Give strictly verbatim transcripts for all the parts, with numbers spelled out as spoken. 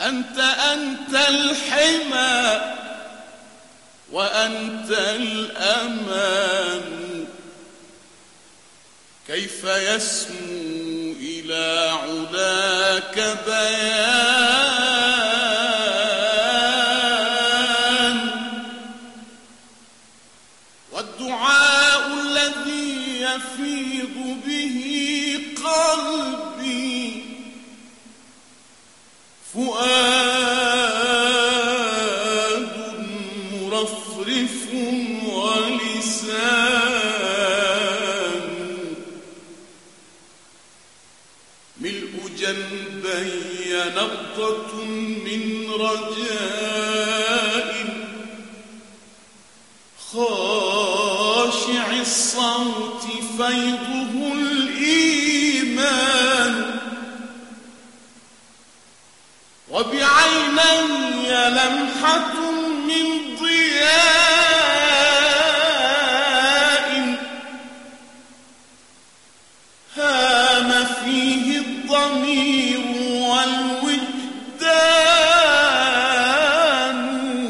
أنت أنت الحمى وأنت الأمان، كيف يسمو إلى علاك بيان، والدعاء الذي يفيض به قلبي فؤاد مرفرف ولسان، ملء جنبي نبضة من رجاء، خاشع الصوت فيضه الإيمان، وبعيني لمحة من ضياء، هام فيه الضمير والوجدان.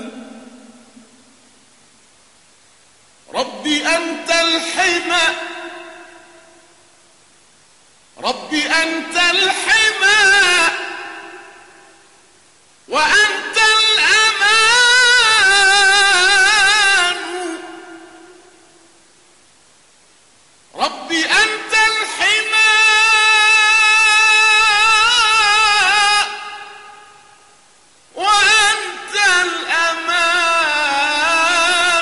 رب أنت الحمى، رب أنت الحمى وأنت الأمان، رب أنت الحمى وأنت الأمان،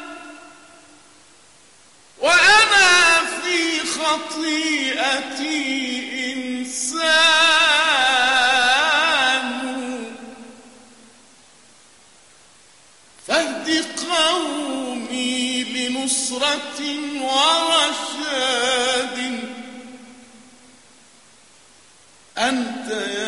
وأنا في خطيئتي إنسان، فاهد قومي لنصرة ورشاد، أنت